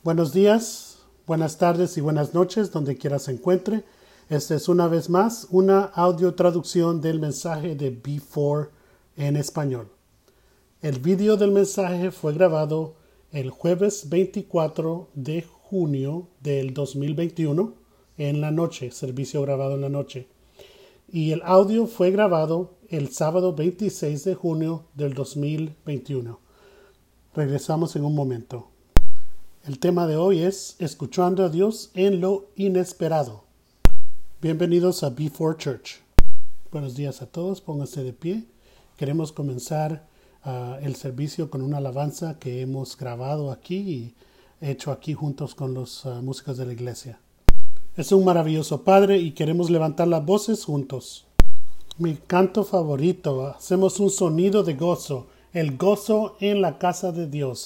Buenos días, buenas tardes y buenas noches, donde quiera se encuentre. Esta es una vez más una audio traducción del mensaje de B4 en español. El vídeo del mensaje fue grabado el jueves 24 de junio del 2021 en la noche, servicio grabado en la noche. Y el audio fue grabado el sábado 26 de junio del 2021. Regresamos en un momento. El tema de hoy es Escuchando a Dios en lo inesperado. Bienvenidos a B4 Church. Buenos días a todos, pónganse de pie. Queremos comenzar el servicio con una alabanza que hemos grabado aquí y hecho aquí juntos con los músicos de la iglesia. Es un maravilloso Padre y queremos levantar las voces juntos. Mi canto favorito, hacemos un sonido de gozo, el gozo en la casa de Dios.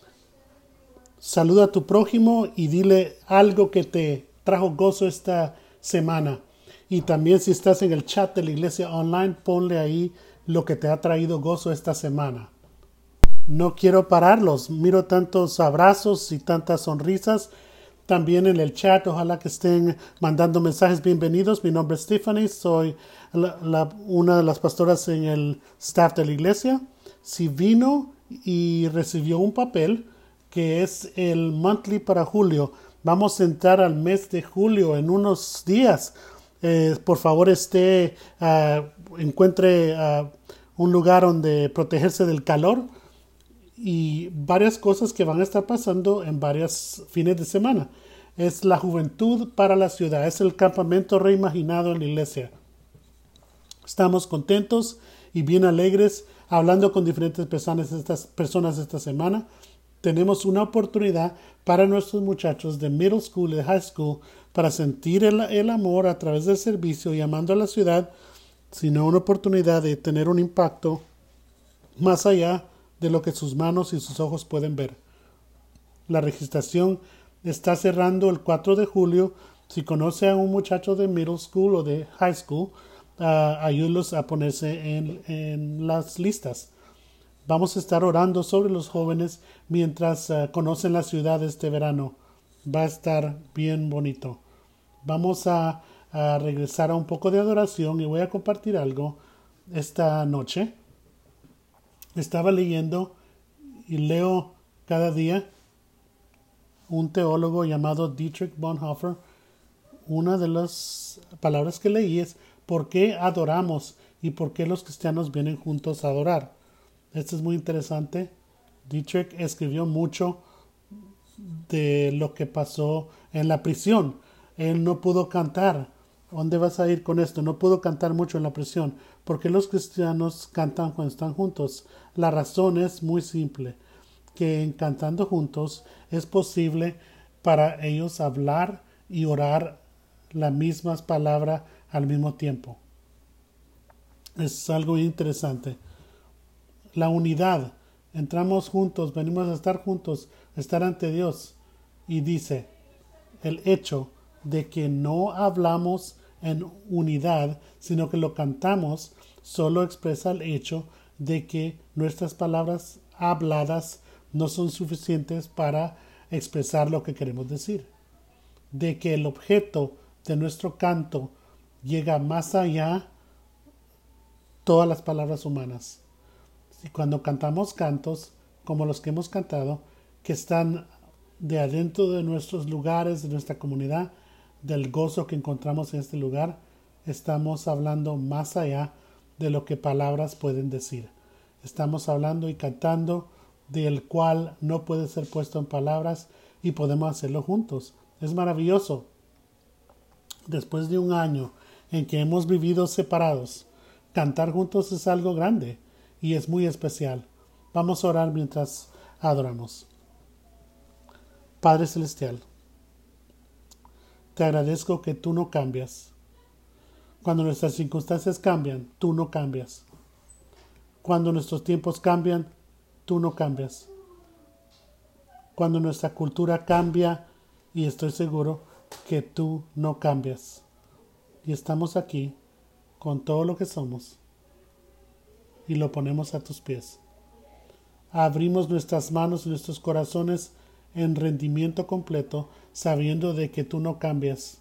Saluda a tu prójimo y dile algo que te trajo gozo esta semana. Y también si estás en el chat de la iglesia online, ponle ahí lo que te ha traído gozo esta semana. No quiero pararlos. Miro tantos abrazos y tantas sonrisas. También en el chat, ojalá que estén mandando mensajes bienvenidos. Mi nombre es Stephanie, soy una de las pastoras en el staff de la iglesia. Si vino y recibió un papel que es el monthly para julio. Vamos a entrar al mes de julio en unos días. Por favor, encuentre un lugar donde protegerse del calor y varias cosas que van a estar pasando en varios fines de semana. Es la juventud para la ciudad. Es el campamento reimaginado en la iglesia. Estamos contentos y bien alegres hablando con diferentes personas esta semana. Tenemos una oportunidad para nuestros muchachos de middle school y de high school para sentir el amor a través del servicio y amando a la ciudad, sino una oportunidad de tener un impacto más allá de lo que sus manos y sus ojos pueden ver. La registración está cerrando el 4 de julio. Si conoce a un muchacho de middle school o de high school, ayúdenlos a ponerse en las listas. Vamos a estar orando sobre los jóvenes mientras conocen la ciudad este verano. Va a estar bien bonito. Vamos a regresar a un poco de adoración y voy a compartir algo esta noche. Estaba leyendo y leo cada día un teólogo llamado Dietrich Bonhoeffer. Una de las palabras que leí es ¿por qué adoramos y por qué los cristianos vienen juntos a adorar? Esto es muy interesante. Dietrich escribió mucho de lo que pasó en la prisión. Él no pudo cantar. ¿Dónde vas a ir con esto? No pudo cantar mucho en la prisión. ¿Por qué los cristianos cantan cuando están juntos? La razón es muy simple. Que en cantando juntos es posible para ellos hablar y orar las mismas palabras al mismo tiempo. Es algo interesante. La unidad, entramos juntos, venimos a estar juntos, a estar ante Dios. Y dice, el hecho de que no hablamos en unidad, sino que lo cantamos, solo expresa el hecho de que nuestras palabras habladas no son suficientes para expresar lo que queremos decir. De que el objeto de nuestro canto llega más allá todas las palabras humanas. Y cuando cantamos cantos como los que hemos cantado, que están de adentro de nuestros lugares, de nuestra comunidad, del gozo que encontramos en este lugar, estamos hablando más allá de lo que palabras pueden decir. Estamos hablando y cantando del cual no puede ser puesto en palabras y podemos hacerlo juntos. Es maravilloso. Después de un año en que hemos vivido separados, cantar juntos es algo grande. Y es muy especial. Vamos a orar mientras adoramos. Padre Celestial, te agradezco que tú no cambias. Cuando nuestras circunstancias cambian, tú no cambias. Cuando nuestros tiempos cambian, tú no cambias. Cuando nuestra cultura cambia, y estoy seguro que tú no cambias. Y estamos aquí con todo lo que somos y lo ponemos a tus pies. Abrimos nuestras manos y nuestros corazones en rendimiento completo, sabiendo de que tú no cambias.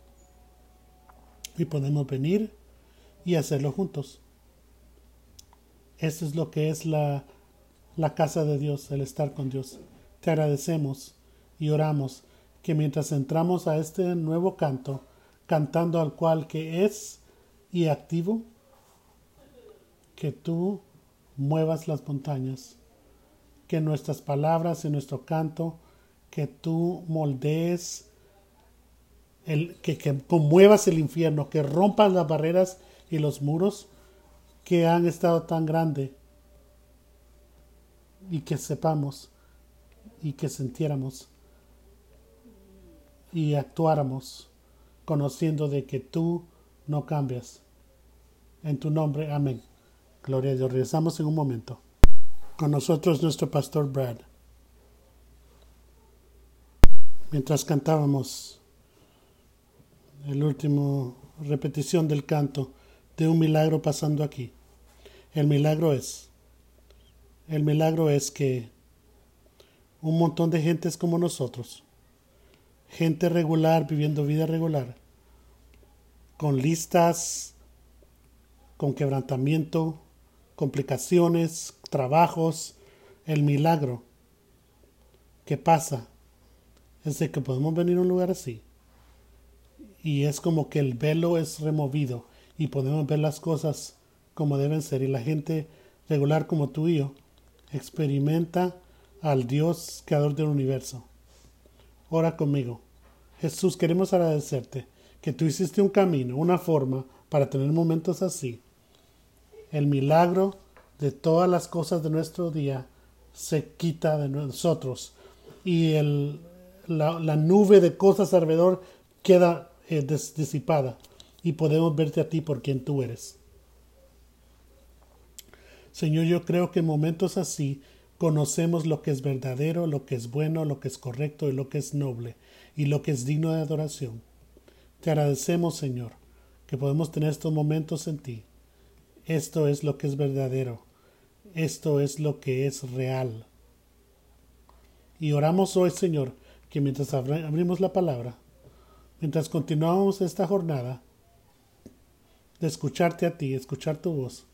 Y podemos venir y hacerlo juntos. Eso es lo que es la casa de Dios, el estar con Dios. Te agradecemos y oramos que mientras entramos a este nuevo canto, cantando al cual que es y activo, que tú muevas las montañas, que nuestras palabras y nuestro canto, que tú moldees, que conmuevas el infierno, que rompas las barreras y los muros que han estado tan grandes, y que sepamos y que sintiéramos y actuáramos conociendo de que tú no cambias. En tu nombre, amén. Gloria a Dios. Regresamos en un momento. Con nosotros nuestro pastor Brad. Mientras cantábamos el último repetición del canto de un milagro pasando aquí. El milagro es que un montón de gentes como nosotros, gente regular viviendo vida regular, con listas, con quebrantamiento, complicaciones, trabajos, el milagro que pasa es de que podemos venir a un lugar así y es como que el velo es removido y podemos ver las cosas como deben ser, y la gente regular como tú y yo experimenta al Dios creador del universo. Ora conmigo. Jesús, queremos agradecerte que tú hiciste un camino, una forma para tener momentos así. El milagro de todas las cosas de nuestro día se quita de nosotros y la nube de cosas alrededor queda disipada y podemos verte a ti por quien tú eres. Señor, yo creo que en momentos así conocemos lo que es verdadero, lo que es bueno, lo que es correcto y lo que es noble y lo que es digno de adoración. Te agradecemos, Señor, que podemos tener estos momentos en ti. Esto es lo que es verdadero. Esto es lo que es real. Y oramos hoy, Señor, que mientras abrimos la palabra, mientras continuamos esta jornada de escucharte a ti, escuchar tu voz,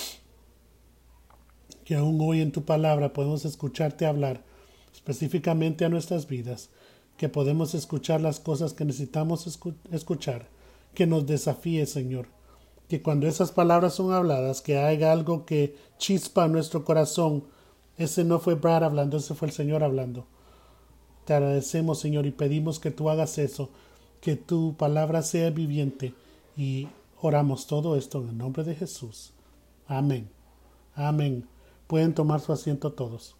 que aún hoy en tu palabra podemos escucharte hablar específicamente a nuestras vidas, que podemos escuchar las cosas que necesitamos escuchar, que nos desafíe, Señor, que cuando esas palabras son habladas, que haya algo que chispa en nuestro corazón. Ese no fue Brad hablando, ese fue el Señor hablando. Te agradecemos, Señor, y pedimos que tú hagas eso, que tu palabra sea viviente, y oramos todo esto en el nombre de Jesús. Amén. Amén. Pueden tomar su asiento todos.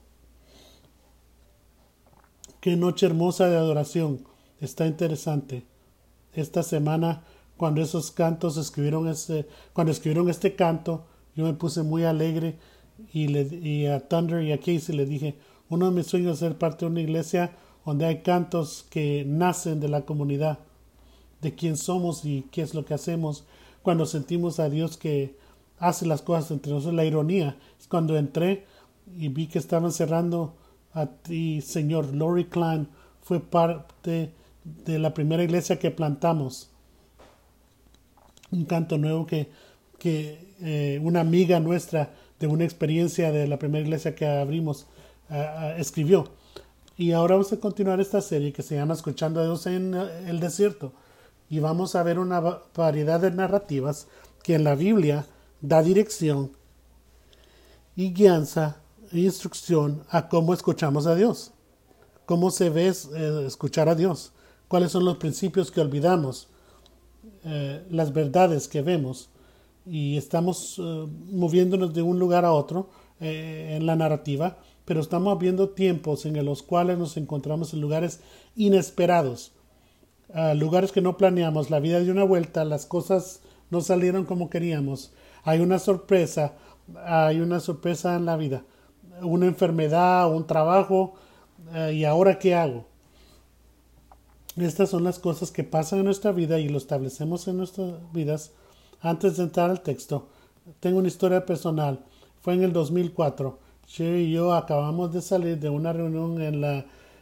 Qué noche hermosa de adoración. Está interesante. Esta semana, cuando esos cantos cuando escribieron este canto, yo me puse muy alegre y a Thunder y a Casey le dije, uno de mis sueños es ser parte de una iglesia donde hay cantos que nacen de la comunidad, de quién somos y qué es lo que hacemos, cuando sentimos a Dios que hace las cosas entre nosotros. La ironía es cuando entré y vi que estaban cerrando a ti, Señor. Lori Klein fue parte de la primera iglesia que plantamos. Un canto nuevo que una amiga nuestra de una experiencia de la primera iglesia que abrimos escribió. Y ahora vamos a continuar esta serie que se llama Escuchando a Dios en el desierto. Y vamos a ver una variedad de narrativas que en la Biblia da dirección y guianza e instrucción a cómo escuchamos a Dios. Cómo se ve escuchar a Dios. Cuáles son los principios que olvidamos. Las verdades que vemos. Y estamos moviéndonos de un lugar a otro en la narrativa, pero estamos viendo tiempos en los cuales nos encontramos en lugares inesperados, lugares que no planeamos. La vida dio una vuelta, las cosas no salieron como queríamos, hay una sorpresa en la vida, una enfermedad, un trabajo, y ahora ¿qué hago? Estas son las cosas que pasan en nuestra vida y lo establecemos en nuestras vidas. Antes de entrar al texto, tengo una historia personal. Fue en el 2004. Sherry y yo acabamos de salir de una reunión en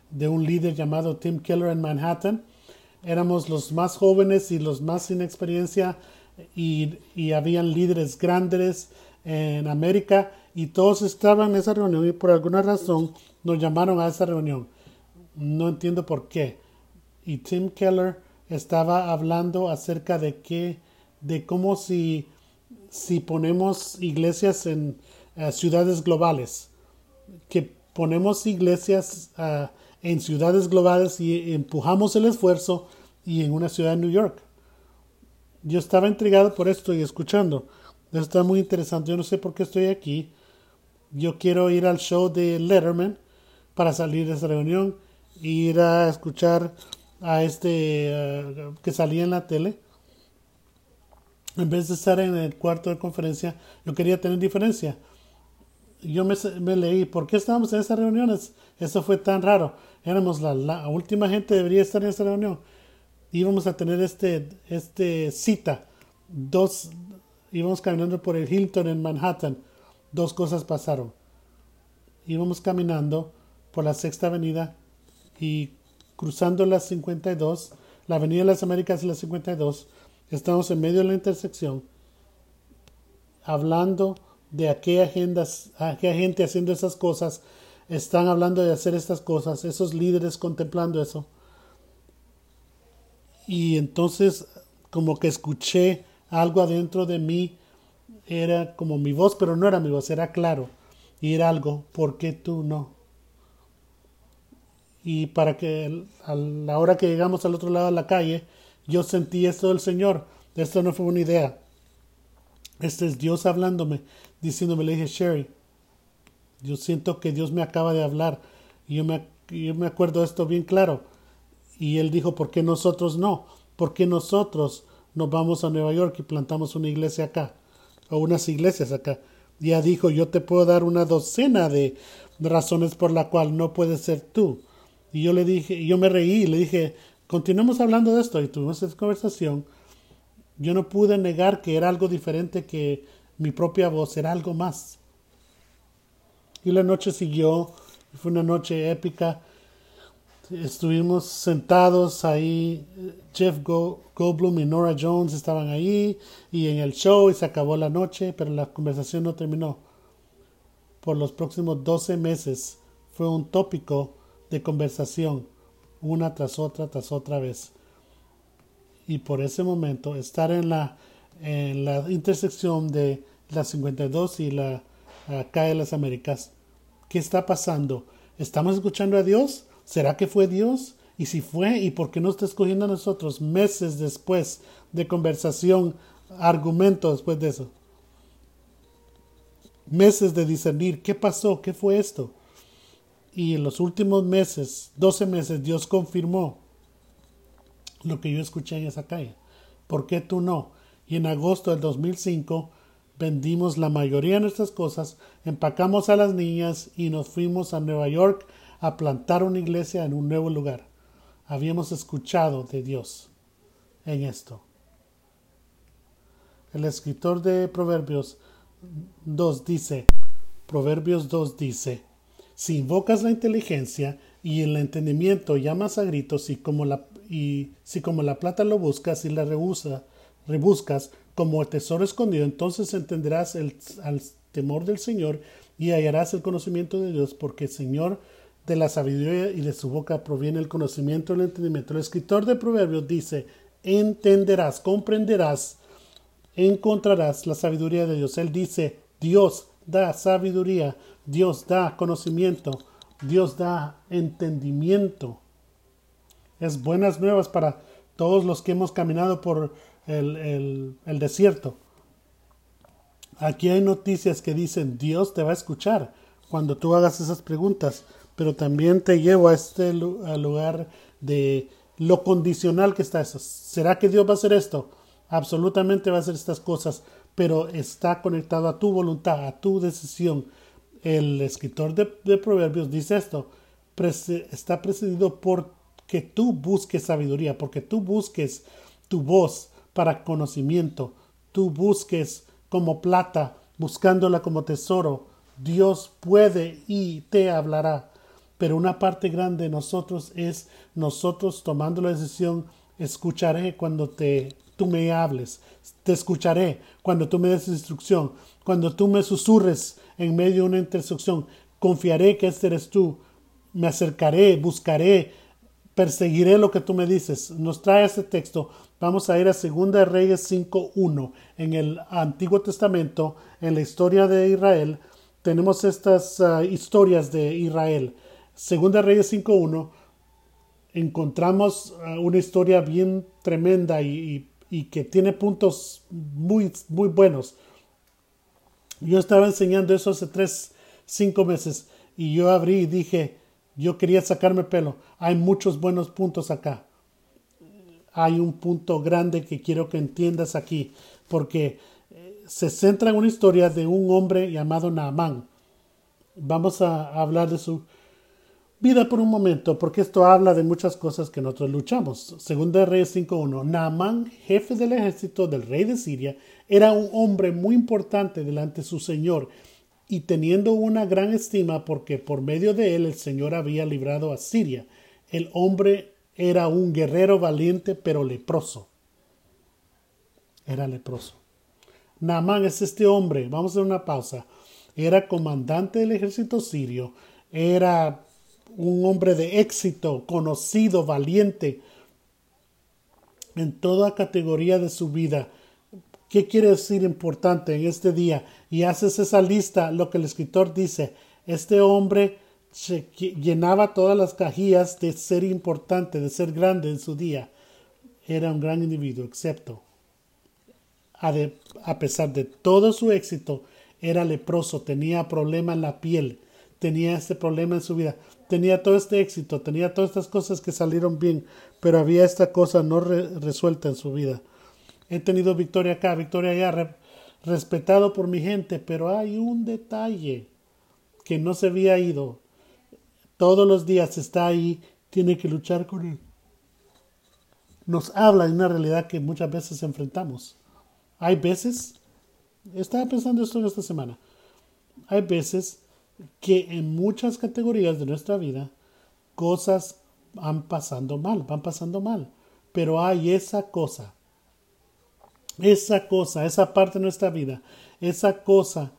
de un líder llamado Tim Keller en Manhattan. Éramos los más jóvenes y los más sin experiencia y habían líderes grandes en América y todos estaban en esa reunión y por alguna razón nos llamaron a esa reunión. No entiendo por qué. Y Tim Keller estaba hablando acerca de cómo si ponemos iglesias en ciudades globales, que ponemos iglesias en ciudades globales y empujamos el esfuerzo y en una ciudad de New York. Yo estaba intrigado por esto y escuchando. Esto está muy interesante. Yo no sé por qué estoy aquí. Yo quiero ir al show de Letterman para salir de esa reunión e ir a escuchar a que salía en la tele. En vez de estar en el cuarto de conferencia, yo quería tener diferencia. Yo me leí, ¿por qué estábamos en esas reuniones? Eso fue tan raro. Éramos la última gente que debería estar en esa reunión. Íbamos a tener cita. Íbamos caminando por el Hilton en Manhattan. Dos cosas pasaron. Íbamos caminando por la Sexta Avenida y cruzando la 52, la Avenida de las Américas y la 52. Estamos en medio de la intersección hablando de aquella gente haciendo esas cosas. Están hablando de hacer estas cosas, esos líderes contemplando eso. Y entonces como que escuché algo adentro de mí, era como mi voz, pero no era mi voz, era claro. Y era algo, ¿por qué tú no? Y para que a la hora que llegamos al otro lado de la calle, yo sentí esto del Señor. Esto no fue una idea. Este es Dios hablándome, diciéndome, le dije, Sherry, yo siento que Dios me acaba de hablar. Y yo me acuerdo de esto bien claro. Y él dijo, ¿por qué nosotros no? ¿Por qué nosotros nos vamos a Nueva York y plantamos una iglesia acá? O unas iglesias acá. Ya dijo, yo te puedo dar una docena de razones por la cual no puedes ser tú. Y yo le dije, yo me reí y le dije, continuemos hablando de esto. Y tuvimos esa conversación. Yo no pude negar que era algo diferente que mi propia voz, era algo más. Y la noche siguió, fue una noche épica. Estuvimos sentados ahí, Jeff Goldblum y Norah Jones estaban ahí y en el show y se acabó la noche, pero la conversación no terminó. Por los próximos 12 meses fue un tópico de conversación, una tras otra vez. Y por ese momento, estar en la intersección de la 52 y la calle de las Américas, ¿qué está pasando? ¿Estamos escuchando a Dios? ¿Será que fue Dios? Y si fue, ¿y por qué no está escogiendo a nosotros meses después de conversación, argumentos después de eso? Meses de discernir, ¿qué pasó? ¿Qué fue esto? Y en los últimos meses, 12 meses, Dios confirmó lo que yo escuché en esa calle. ¿Por qué tú no? Y en agosto del 2005 vendimos la mayoría de nuestras cosas, empacamos a las niñas y nos fuimos a Nueva York a plantar una iglesia en un nuevo lugar. Habíamos escuchado de Dios en esto. El escritor de Proverbios 2 dice, si invocas la inteligencia y el entendimiento llamas a gritos y si como la plata lo buscas y la rebuscas como el tesoro escondido, entonces entenderás al temor del Señor y hallarás el conocimiento de Dios, porque el Señor de la sabiduría y de su boca proviene el conocimiento y el entendimiento. El escritor de Proverbios dice, entenderás, comprenderás, encontrarás la sabiduría de Dios. Él dice, Dios da sabiduría, Dios da conocimiento, Dios da entendimiento. Es buenas nuevas para todos los que hemos caminado por el desierto. Aquí hay noticias que dicen, Dios te va a escuchar cuando tú hagas esas preguntas, pero también te llevo a al lugar de lo condicional que está eso. ¿Será que Dios va a hacer esto? Absolutamente va a hacer estas cosas, pero está conectado a tu voluntad, a tu decisión. El escritor de Proverbios dice esto, está precedido por que tú busques sabiduría, porque tú busques tu voz para conocimiento, tú busques como plata, buscándola como tesoro. Dios puede y te hablará. pero una parte grande de nosotros es nosotros tomando la decisión: escucharé cuando tú me hables, te escucharé cuando tú me des instrucción, cuando tú me susurres en medio de una intercesión, confiaré que este eres tú, me acercaré, buscaré, perseguiré lo que tú me dices. Nos trae este texto. Vamos a ir a 2 Reyes 5:1. En el Antiguo Testamento, en la historia de Israel, tenemos estas historias de Israel. 2 Reyes 5:1, encontramos una historia bien tremenda y que tiene puntos muy, muy buenos. Yo estaba enseñando eso hace 5 meses y yo abrí y dije, yo quería sacarme pelo. Hay muchos buenos puntos acá. Hay un punto grande que quiero que entiendas aquí, porque se centra en una historia de un hombre llamado Naamán. Vamos a hablar de su vida por un momento, porque esto habla de muchas cosas que nosotros luchamos. 2 Reyes 5:1. Naamán, jefe del ejército del rey de Siria, era un hombre muy importante delante de su señor, y teniendo una gran estima porque por medio de él el Señor había librado a Siria. El hombre era un guerrero valiente, pero leproso. Era leproso. Naamán es este hombre, vamos a hacer una pausa. Era comandante del ejército sirio, era un hombre de éxito, conocido, valiente en toda categoría de su vida. ¿Qué quiere decir importante en este día? Y haces esa lista, lo que el escritor dice. Este hombre llenaba todas las cajillas de ser importante, de ser grande en su día. Era un gran individuo, excepto, a pesar de todo su éxito, era leproso, tenía problema en la piel, tenía este problema en su vida, tenía todo este éxito, tenía todas estas cosas que salieron bien, pero había esta cosa no resuelta en su vida. He tenido victoria acá, victoria allá, respetado por mi gente, pero hay un detalle que no se había ido. Todos los días está ahí, tiene que luchar con él. Nos habla de una realidad que muchas veces enfrentamos. Hay veces, estaba pensando esto esta semana, hay veces que en muchas categorías de nuestra vida cosas van pasando mal, pero hay esa cosa, esa parte de nuestra vida, esa cosa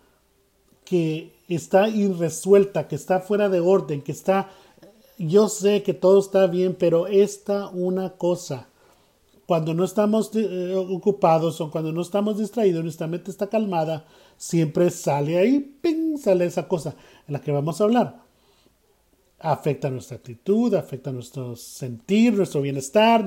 que está irresuelta, que está fuera de orden, que está, yo sé que todo está bien, pero una cosa, cuando no estamos ocupados o cuando no estamos distraídos, nuestra mente está calmada, siempre sale ahí, ¡ping!, sale esa cosa en la que vamos a hablar. Afecta nuestra actitud, afecta nuestro sentir, nuestro bienestar,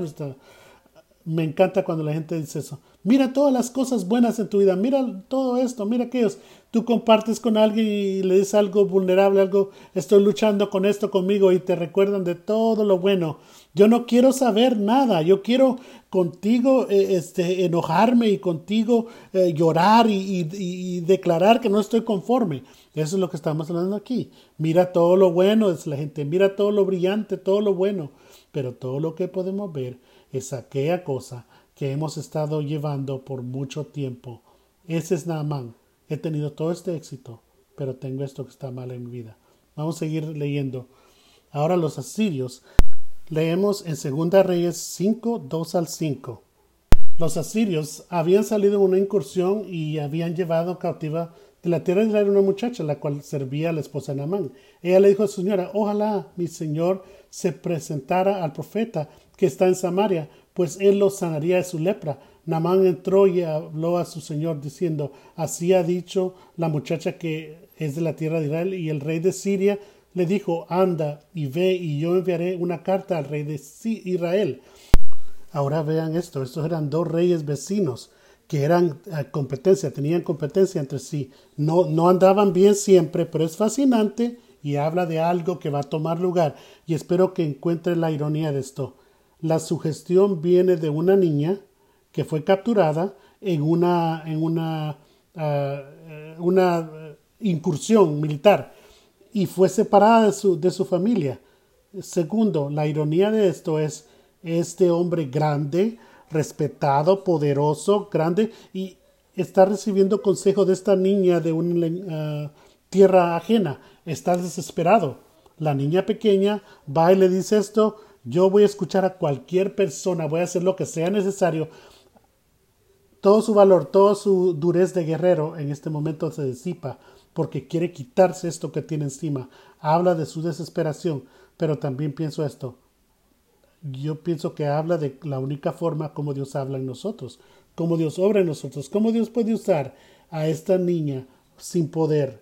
Me encanta cuando la gente dice eso. Mira todas las cosas buenas en tu vida. Mira todo esto. Mira aquellos. Tú compartes con alguien y le dices algo vulnerable, algo, estoy luchando con esto conmigo, y te recuerdan de todo lo bueno. Yo no quiero saber nada. Yo quiero contigo enojarme y contigo llorar y declarar que no estoy conforme. Eso es lo que estamos hablando aquí. Mira todo lo bueno, es la gente. Mira todo lo brillante, todo lo bueno. Pero todo lo que podemos ver es aquella cosa que hemos estado llevando por mucho tiempo. Ese es Naamán. He tenido todo este éxito, pero tengo esto que está mal en mi vida. Vamos a seguir leyendo. Ahora los asirios. Leemos en 2 Reyes 5, 2 al 5. Los asirios habían salido en una incursión y habían llevado cautiva de la tierra de Israel una muchacha, la cual servía a la esposa de Naamán. Ella le dijo a su señora: ojalá mi señor se presentara al profeta que está en Samaria, pues él lo sanaría de su lepra. Naamán entró y habló a su señor diciendo: así ha dicho la muchacha que es de la tierra de Israel. Y el rey de Siria le dijo: anda y ve, y yo enviaré una carta al rey de Israel. Ahora vean esto, estos eran dos reyes vecinos que eran tenían competencia entre sí. No andaban bien siempre, pero es fascinante y habla de algo que va a tomar lugar. Y espero que encuentre la ironía de esto. La sugestión viene de una niña que fue capturada en una incursión militar y fue separada de su familia. Segundo, la ironía de esto es este hombre grande, respetado, poderoso, grande, y está recibiendo consejo de esta niña de una tierra ajena. Está desesperado. La niña pequeña va y le dice esto, yo voy a escuchar a cualquier persona, voy a hacer lo que sea necesario. Todo su valor, toda su durez de guerrero en este momento se disipa porque quiere quitarse esto que tiene encima. Habla de su desesperación, pero también pienso esto. Yo pienso que habla de la única forma como Dios habla en nosotros, como Dios obra en nosotros, cómo Dios puede usar a esta niña sin poder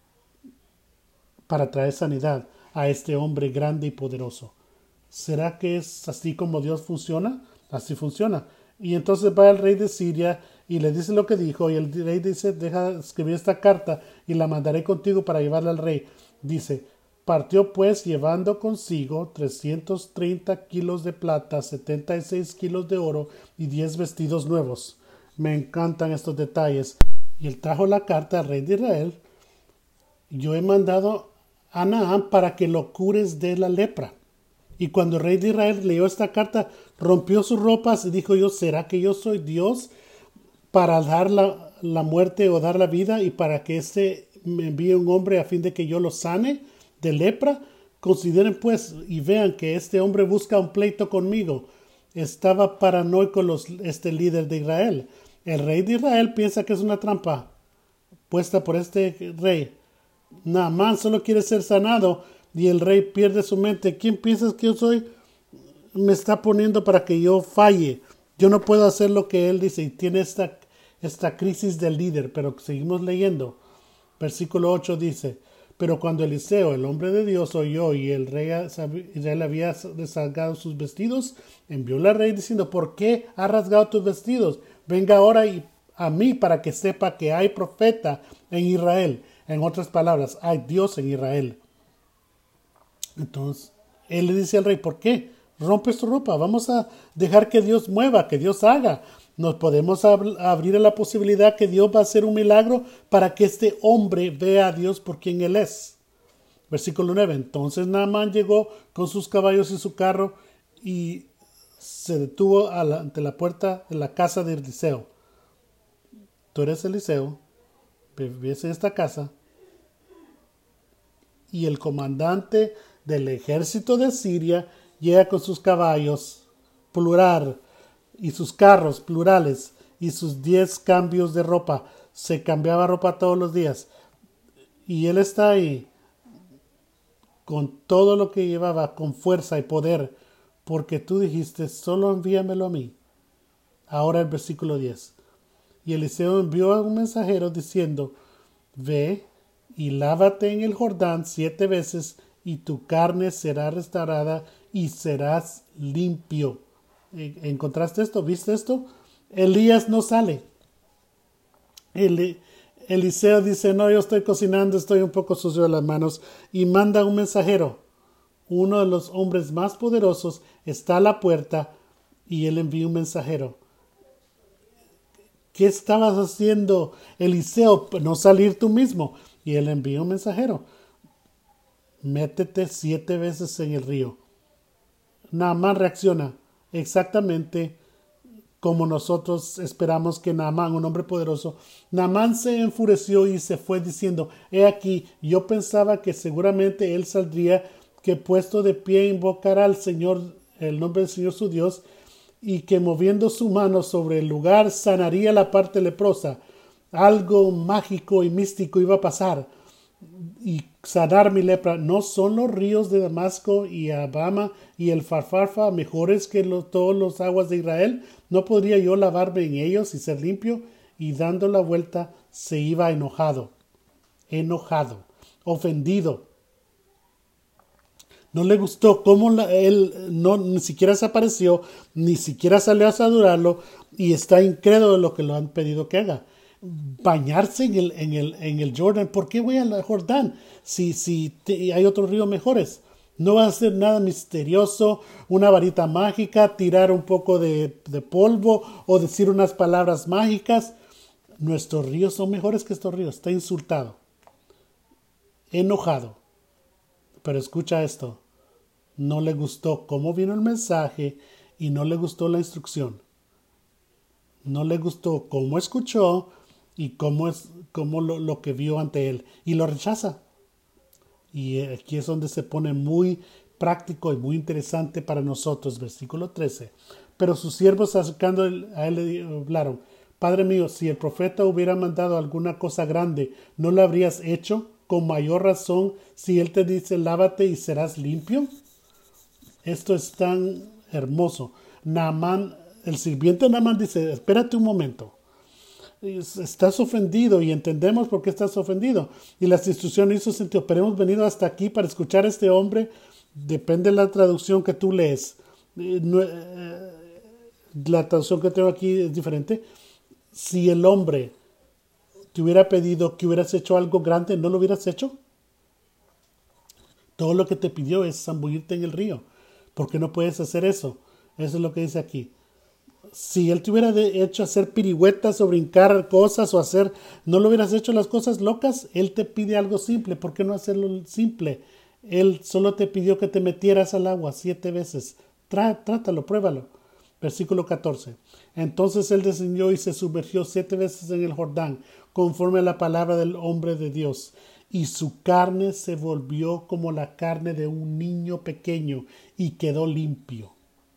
para traer sanidad a este hombre grande y poderoso. ¿Será que es así como Dios funciona? Así funciona. Y entonces va el rey de Siria y le dice lo que dijo, y el rey dice, deja escribir esta carta y la mandaré contigo para llevarla al rey. Dice, partió pues llevando consigo 330 kilos de plata, 76 kilos de oro y 10 vestidos nuevos. Me encantan estos detalles. Y él trajo la carta al rey de Israel. Yo he mandado a Naamán para que lo cures de la lepra. Y cuando el rey de Israel leyó esta carta, rompió sus ropas y dijo yo, ¿será que yo soy Dios para dar la muerte o dar la vida y para que me envíe un hombre a fin de que yo lo sane de lepra? Consideren pues y vean que este hombre busca un pleito conmigo. Estaba paranoico este líder de Israel. El rey de Israel piensa que es una trampa puesta por este rey. Naamán solo quiere ser sanado y el rey pierde su mente. ¿Quién piensas que yo soy? Me está poniendo para que yo falle. Yo no puedo hacer lo que él dice y tiene esta crisis del líder. Pero seguimos leyendo. Versículo 8 dice, pero cuando Eliseo, el hombre de Dios, oyó y el rey Israel había rasgado sus vestidos, envió al rey diciendo, ¿por qué has rasgado tus vestidos? Venga ahora a mí para que sepa que hay profeta en Israel. En otras palabras, hay Dios en Israel. Entonces, él le dice al rey, ¿por qué? Rompes tu ropa, vamos a dejar que Dios mueva, que Dios haga. Nos podemos abrir a la posibilidad que Dios va a hacer un milagro para que este hombre vea a Dios por quien él es. Versículo 9. Entonces Naamán llegó con sus caballos y su carro y se detuvo ante la puerta de la casa de Eliseo. Tú eres Eliseo, vives en esta casa. Y el comandante del ejército de Siria llega con sus caballos, plural, y sus carros, plurales, y sus 10 cambios de ropa. Se cambiaba ropa todos los días. Y él está ahí con todo lo que llevaba, con fuerza y poder, porque tú dijiste, solo envíamelo a mí. Ahora el versículo 10. Y Eliseo envió a un mensajero diciendo, ve y lávate en el Jordán 7 veces, y tu carne será restaurada y serás limpio. ¿Encontraste esto? ¿Viste esto? Elías no sale. Eliseo dice, no, yo estoy cocinando, estoy un poco sucio de las manos, y manda un mensajero. Uno de los hombres más poderosos está a la puerta y él envía un mensajero. ¿Qué estabas haciendo, Eliseo? No salir tú mismo. Y él envía un mensajero. Métete 7 veces en el río. Naamán reacciona exactamente como nosotros esperamos que Naamán, un hombre poderoso. Naamán se enfureció y se fue diciendo, he aquí, yo pensaba que seguramente él saldría, que puesto de pie invocará al Señor, el nombre del Señor su Dios, y que moviendo su mano sobre el lugar sanaría la parte leprosa. Algo mágico y místico iba a pasar y sanar mi lepra. ¿No son los ríos de Damasco y Abama y el Farfarfa mejores que todos los aguas de Israel? ¿No podría yo lavarme en ellos y ser limpio? Y dando la vuelta se iba enojado, ofendido. No le gustó cómo él ni siquiera se apareció, ni siquiera salió a saludarlo y está incrédulo de lo que lo han pedido que haga. Bañarse en el Jordán. ¿Por qué voy al Jordán si hay otros ríos mejores? No va a ser nada misterioso, una varita mágica, tirar un poco de polvo o decir unas palabras mágicas. Nuestros ríos son mejores que estos ríos. Está insultado, enojado. Pero escucha esto, no le gustó cómo vino el mensaje y no le gustó la instrucción. No le gustó cómo escuchó y cómo lo que vio ante él. Y lo rechaza. Y aquí es donde se pone muy práctico y muy interesante para nosotros. Versículo 13. Pero sus siervos acercando a él le hablaron: Padre mío, si el profeta hubiera mandado alguna cosa grande, ¿no la habrías hecho? Con mayor razón, si él te dice: lávate y serás limpio. Esto es tan hermoso. Naamán, el sirviente Naamán dice: espérate un momento. Estás ofendido y entendemos por qué estás ofendido. Y las instrucciones hizo sentido. Pero hemos venido hasta aquí para escuchar a este hombre. Depende de la traducción que tú lees. La traducción que tengo aquí es diferente. Si el hombre te hubiera pedido que hubieras hecho algo grande, ¿no lo hubieras hecho? Todo lo que te pidió es zambullirte en el río. ¿Por qué no puedes hacer eso? Eso es lo que dice aquí. Si él te hubiera hecho hacer piruetas o brincar cosas o hacer, no lo hubieras hecho las cosas locas. Él te pide algo simple. ¿Por qué no hacerlo simple? Él solo te pidió que te metieras al agua 7 veces. Trátalo, pruébalo. Versículo 14. Entonces él descendió y se sumergió 7 veces en el Jordán, conforme a la palabra del hombre de Dios. Y su carne se volvió como la carne de un niño pequeño y quedó limpio.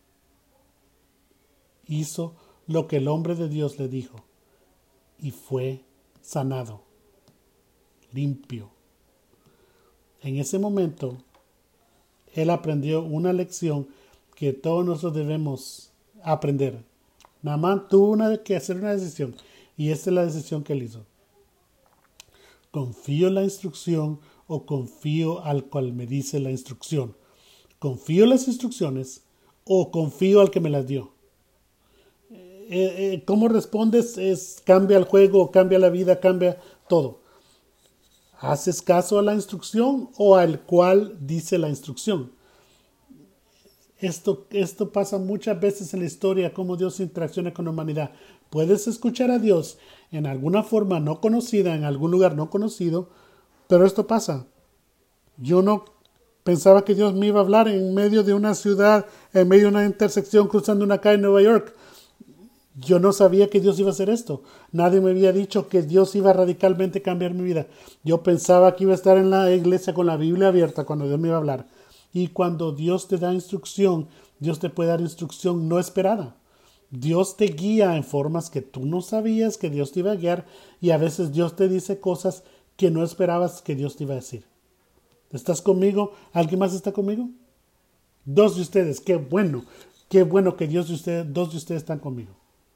Hizo lo que el hombre de Dios le dijo y fue sanado, limpio. En ese momento, él aprendió una lección que todos nosotros debemos aprender. Naamán tuvo que hacer una decisión y esta es la decisión que él hizo. ¿Confío en la instrucción o confío al cual me dice la instrucción? ¿Confío en las instrucciones o confío al que me las dio? ¿Cómo respondes? Cambia el juego, cambia la vida, cambia todo. ¿Haces caso a la instrucción o al cual dice la instrucción? Esto pasa muchas veces en la historia, cómo Dios interacciona con la humanidad. Puedes escuchar a Dios en alguna forma no conocida, en algún lugar no conocido, pero esto pasa. Yo no pensaba que Dios me iba a hablar en medio de una ciudad, en medio de una intersección, cruzando una calle en Nueva York. Yo no sabía que Dios iba a hacer esto. Nadie me había dicho que Dios iba a radicalmente cambiar mi vida. Yo pensaba que iba a estar en la iglesia con la Biblia abierta cuando Dios me iba a hablar. Y cuando Dios te da instrucción, Dios te puede dar instrucción no esperada. Dios te guía en formas que tú no sabías que Dios te iba a guiar, y a veces Dios te dice cosas que no esperabas que Dios te iba a decir. ¿Estás conmigo? ¿Alguien más está conmigo? 2 de ustedes, qué bueno que dos de ustedes están conmigo.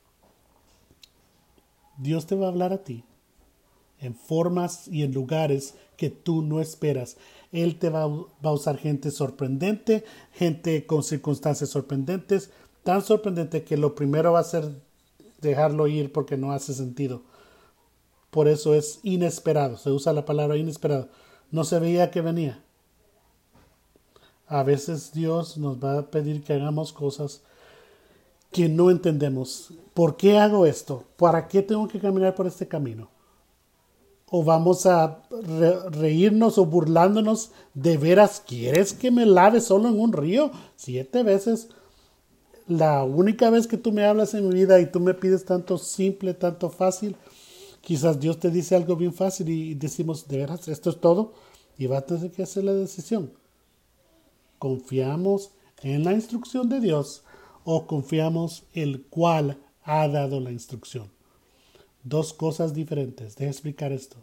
Dios te va a hablar a ti en formas y en lugares que tú no esperas. Él te va a usar gente sorprendente, gente con circunstancias sorprendentes, tan sorprendente que lo primero va a ser dejarlo ir porque no hace sentido. Por eso es inesperado, se usa la palabra inesperado. No se veía que venía. A veces Dios nos va a pedir que hagamos cosas que no entendemos. ¿Por qué hago esto? ¿Para qué tengo que caminar por este camino? ¿O vamos a reírnos o burlándonos? ¿De veras quieres que me lave solo en un río? 7 veces. La única vez que tú me hablas en mi vida y tú me pides tanto simple, tanto fácil, quizás Dios te dice algo bien fácil y decimos: ¿de veras esto es todo? Y va a tener que hacer la decisión. ¿Confiamos en la instrucción de Dios o confiamos el cual ha dado la instrucción? 2 cosas diferentes. Deja explicar esto.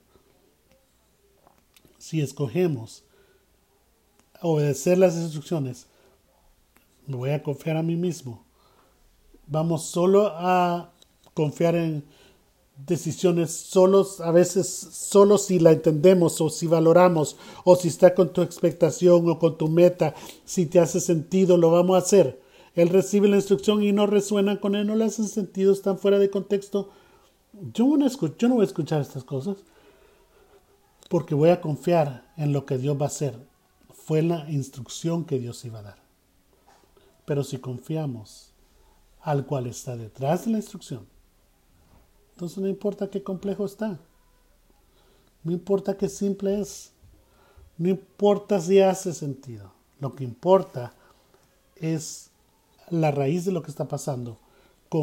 Si escogemos obedecer las instrucciones, me voy a confiar a mí mismo. Vamos solo a confiar en decisiones solos, a veces solo si la entendemos o si valoramos o si está con tu expectación o con tu meta, si te hace sentido, lo vamos a hacer. Él recibe la instrucción y no resuena con él, no le hacen sentido, están fuera de contexto. Yo no voy a escuchar estas cosas porque voy a confiar en lo que Dios va a hacer. Fue la instrucción que Dios iba a dar. Pero si confiamos al cual está detrás de la instrucción, entonces no importa qué complejo está, no importa qué simple es, no importa si hace sentido. Lo que importa es la raíz de lo que está pasando.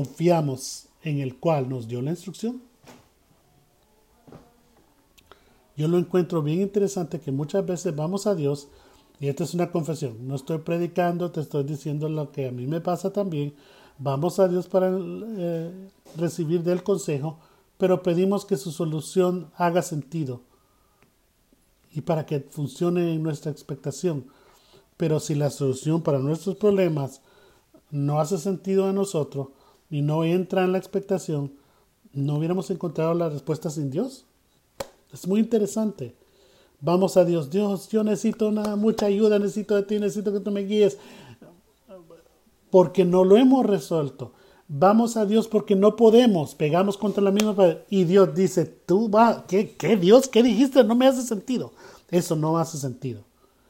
¿Confiamos en el cual nos dio la instrucción? Yo lo encuentro bien interesante que muchas veces vamos a Dios, y esta es una confesión, no estoy predicando, te estoy diciendo lo que a mí me pasa también. Vamos a Dios para recibir del consejo, pero pedimos que su solución haga sentido y para que funcione en nuestra expectación. Pero si la solución para nuestros problemas no hace sentido a nosotros y no entra en la expectación, ¿no hubiéramos encontrado la respuesta sin Dios? Es muy interesante. Vamos a Dios. Dios, yo necesito mucha ayuda, necesito de ti, necesito que tú me guíes. Porque no lo hemos resuelto. Vamos a Dios porque no podemos. Pegamos contra la misma pared. Y Dios dice, tú vas, ¿qué Dios? ¿Qué dijiste? No me hace sentido. Eso no hace sentido.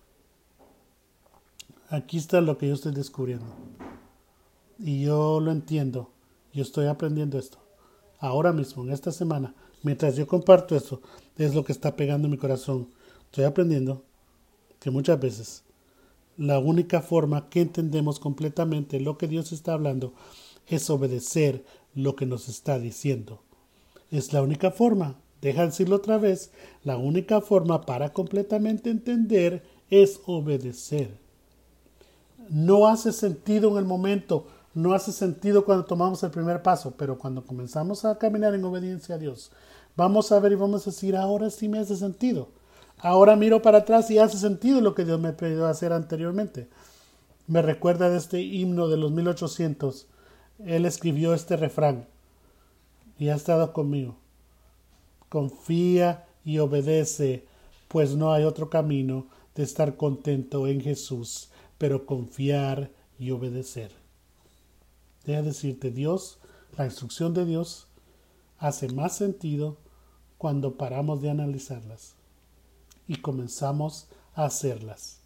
Aquí está lo que yo estoy descubriendo. Y yo lo entiendo. Yo estoy aprendiendo esto. Ahora mismo, en esta semana, mientras yo comparto esto, es lo que está pegando en mi corazón. Estoy aprendiendo que muchas veces la única forma que entendemos completamente lo que Dios está hablando es obedecer lo que nos está diciendo. Es la única forma. Deja decirlo otra vez. La única forma para completamente entender es obedecer. No hace sentido en el momento, no hace sentido cuando tomamos el primer paso, pero cuando comenzamos a caminar en obediencia a Dios, vamos a ver y vamos a decir, ahora sí me hace sentido. Ahora miro para atrás y hace sentido lo que Dios me pidió hacer anteriormente. Me recuerda de este himno de los 1800. Él escribió este refrán y ha estado conmigo. Confía y obedece, pues no hay otro camino de estar contento en Jesús, pero confiar y obedecer. Deja decirte, Dios, la instrucción de Dios hace más sentido cuando paramos de analizarlas y comenzamos a hacerlas.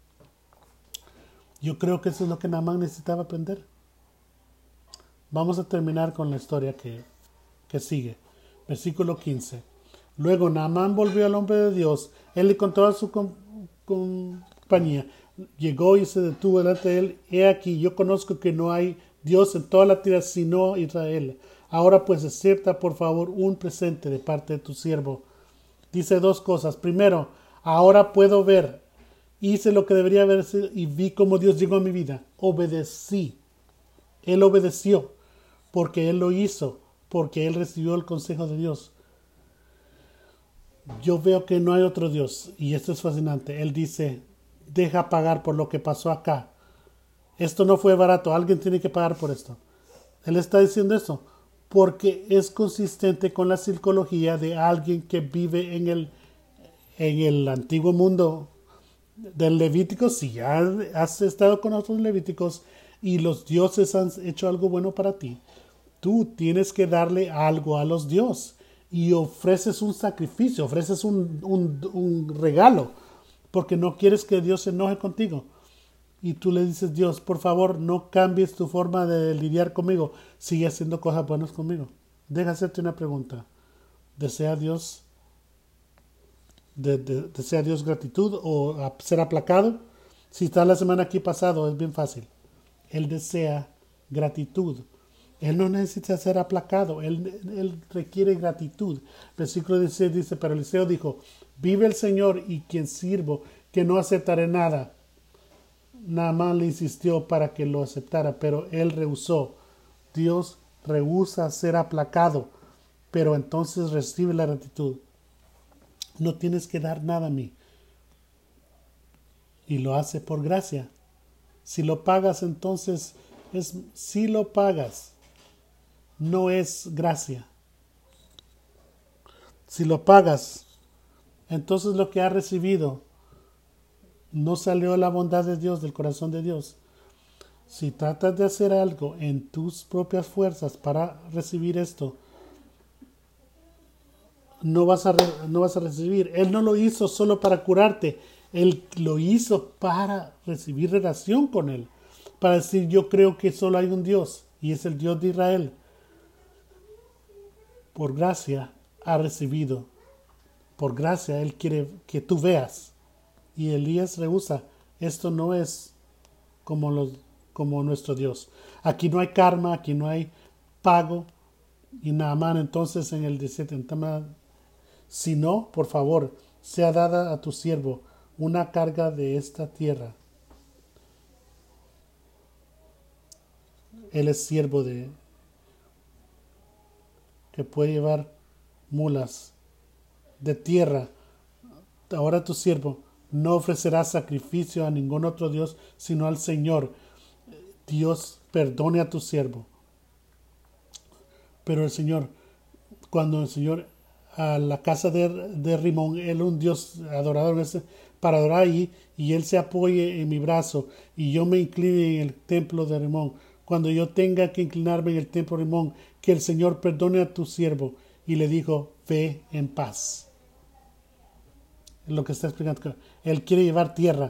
Yo creo que eso es lo que Naamán necesitaba aprender. Vamos a terminar con la historia que sigue. Versículo 15. Luego Naamán volvió al hombre de Dios. Él le contó a su compañía. Llegó y se detuvo delante de él. He aquí, yo conozco que no hay Dios en toda la tierra sino Israel. Ahora pues acepta por favor un presente de parte de tu siervo. Dice dos cosas. Primero, ahora puedo ver. Hice lo que debería haber sido y vi cómo Dios llegó a mi vida. Obedecí. Él obedeció porque Él lo hizo, porque Él recibió el consejo de Dios. Yo veo que no hay otro Dios y esto es fascinante. Él dice, deja pagar por lo que pasó acá. Esto no fue barato, alguien tiene que pagar por esto. Él está diciendo eso porque es consistente con la psicología de alguien que vive en el antiguo mundo del Levítico. Si ya has estado con otros Levíticos y los dioses han hecho algo bueno para ti, tú tienes que darle algo a los dioses y ofreces un sacrificio, ofreces un regalo porque no quieres que Dios se enoje contigo. Y tú le dices, Dios, por favor, no cambies tu forma de lidiar conmigo. Sigue haciendo cosas buenas conmigo. Deja hacerte una pregunta. ¿Desea Dios gratitud o ser aplacado? Si está la semana aquí pasado, es bien fácil. Él desea gratitud. Él no necesita ser aplacado. Él requiere gratitud. Versículo 16 dice, pero Eliseo dijo, vive el Señor y quien sirvo, que no aceptaré nada. Naamán le insistió para que lo aceptara, pero él rehusó. Dios rehúsa ser aplacado, pero entonces recibe la gratitud. No tienes que dar nada a mí. Y lo hace por gracia. Si lo pagas, entonces si lo pagas, no es gracia. Si lo pagas, entonces lo que has recibido no salió la bondad de Dios, del corazón de Dios. Si tratas de hacer algo en tus propias fuerzas para recibir esto, no vas a recibir. Él no lo hizo solo para curarte. Él lo hizo para recibir relación con Él. Para decir, yo creo que solo hay un Dios y es el Dios de Israel. Por gracia ha recibido. Por gracia Él quiere que tú veas. Y Elías rehúsa. Esto no es como nuestro Dios. Aquí no hay karma, aquí no hay pago. Y Naamán entonces en el 17, Si no, por favor, sea dada a tu siervo una carga de esta tierra. Él es siervo de que puede llevar mulas de tierra. Ahora tu siervo no ofrecerá sacrificio a ningún otro Dios, sino al Señor. Dios perdone a tu siervo. Pero el Señor, cuando el Señor a la casa de Rimón, él un Dios adorador para adorar allí, y él se apoye en mi brazo y yo me incline en el templo de Rimón, cuando yo tenga que inclinarme en el templo de Rimón, que el Señor perdone a tu siervo. Y le dijo, ve en paz. Lo que está explicando, él quiere llevar tierra.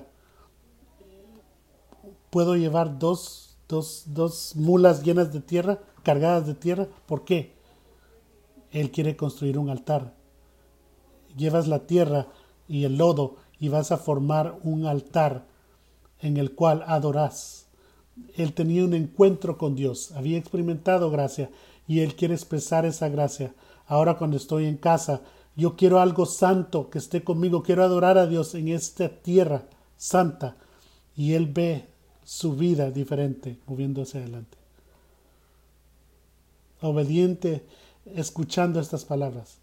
Puedo llevar dos mulas llenas de tierra, cargadas de tierra. ¿Por qué? Él quiere construir un altar. Llevas la tierra y el lodo y vas a formar un altar en el cual adorás. Él tenía un encuentro con Dios, había experimentado gracia y él quiere expresar esa gracia. Ahora cuando estoy en casa, yo quiero algo santo que esté conmigo, quiero adorar a Dios en esta tierra santa, y él ve su vida diferente moviéndose adelante. Obediente, escuchando estas palabras.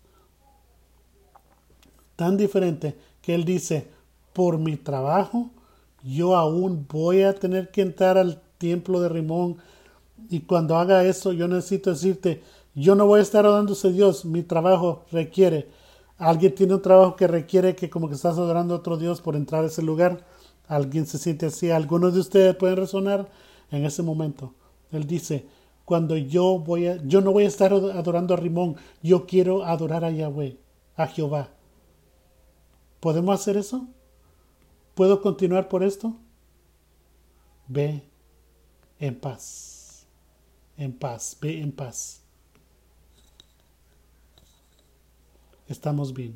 Tan diferente que él dice, por mi trabajo, yo aún voy a tener que entrar al templo de Rimón, y cuando haga eso yo necesito decirte, yo no voy a estar adorándose a Dios, mi trabajo requiere. Alguien tiene un trabajo que requiere que como que estás adorando a otro Dios por entrar a ese lugar. Alguien se siente así. Algunos de ustedes pueden resonar en ese momento. Él dice, cuando yo no voy a estar adorando a Rimón, yo quiero adorar a Yahweh, a Jehová. ¿Podemos hacer eso? ¿Puedo continuar por esto? Ve en paz. En paz. Ve en paz. Estamos bien.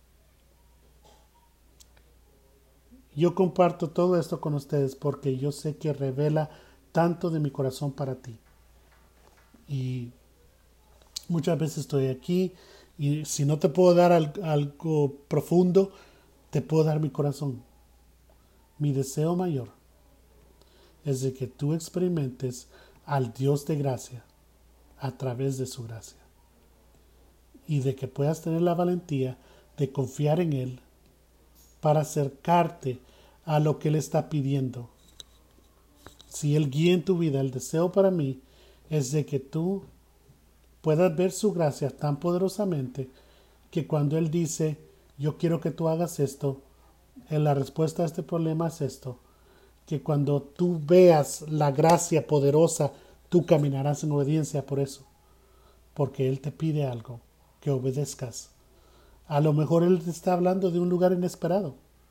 Yo comparto todo esto con ustedes porque yo sé que revela tanto de mi corazón para ti. Y muchas veces estoy aquí y si no te puedo dar algo profundo, te puedo dar mi corazón. Mi deseo mayor es de que tú experimentes al Dios de gracia a través de su gracia. Y de que puedas tener la valentía de confiar en Él para acercarte a lo que Él está pidiendo. Si Él guía en tu vida, el deseo para mí es de que tú puedas ver su gracia tan poderosamente que cuando Él dice, yo quiero que tú hagas esto, la respuesta a este problema es esto, que cuando tú veas la gracia poderosa, tú caminarás en obediencia por eso, porque Él te pide algo, que obedezcas. A lo mejor Él te está hablando de un lugar inesperado.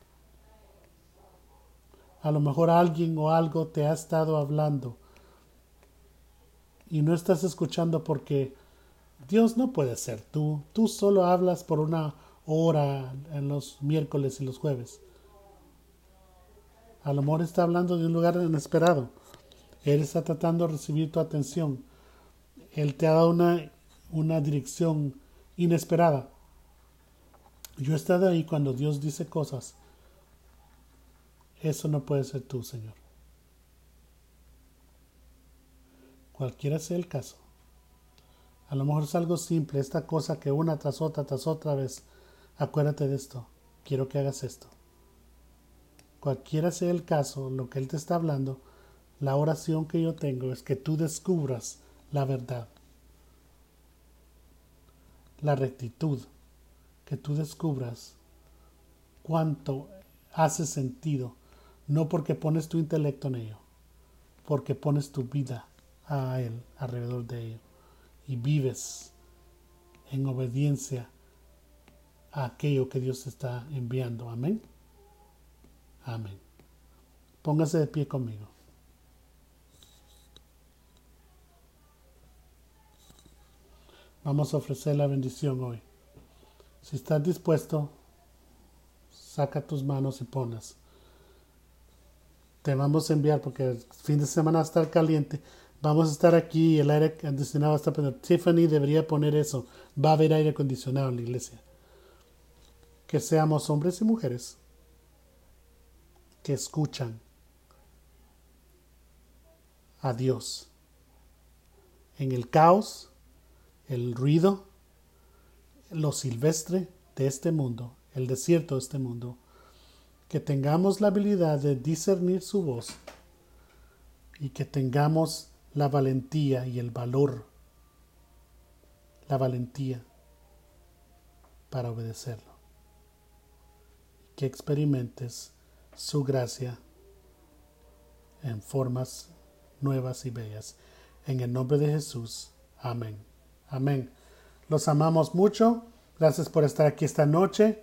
A lo mejor alguien o algo te ha estado hablando y no estás escuchando porque Dios no puede ser tú. Tú solo hablas por una hora en los miércoles y los jueves. A lo mejor está hablando de un lugar inesperado. Él está tratando de recibir tu atención. Él te ha dado una dirección inesperada. Yo he estado ahí cuando Dios dice cosas. Eso no puede ser tú, Señor. Cualquiera sea el caso. A lo mejor es algo simple, esta cosa que una tras otra vez. Acuérdate de esto. Quiero que hagas esto. Cualquiera sea el caso, lo que Él te está hablando, la oración que yo tengo es que tú descubras la verdad, la rectitud, que tú descubras cuánto hace sentido, no porque pones tu intelecto en ello, porque pones tu vida a Él, alrededor de ello, y vives en obediencia a aquello que Dios te está enviando. Amén. Amén. Póngase de pie conmigo. Vamos a ofrecer la bendición hoy. Si estás dispuesto, saca tus manos y ponlas. Te vamos a enviar porque el fin de semana va a estar caliente. Vamos a estar aquí y el aire acondicionado va a estar prendido. Tiffany debería poner eso. Va a haber aire acondicionado en la iglesia. que seamos hombres y mujeres que escuchan a Dios en el caos, el ruido, lo silvestre de este mundo, el desierto de este mundo, que tengamos la habilidad de discernir su voz y que tengamos la valentía y el valor, la valentía para obedecerlo. Que experimentes su gracia en formas nuevas y bellas. En el nombre de Jesús. Amén. Amén. Los amamos mucho. Gracias por estar aquí esta noche.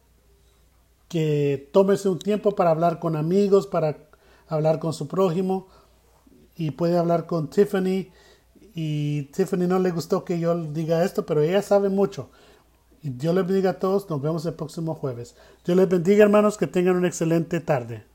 Que tómese un tiempo para hablar con amigos, para hablar con su prójimo. Y puede hablar con Tiffany. Y Tiffany no le gustó que yo diga esto, pero ella sabe mucho. Y Dios les bendiga a todos. Nos vemos el próximo jueves. Dios les bendiga, hermanos. Que tengan una excelente tarde.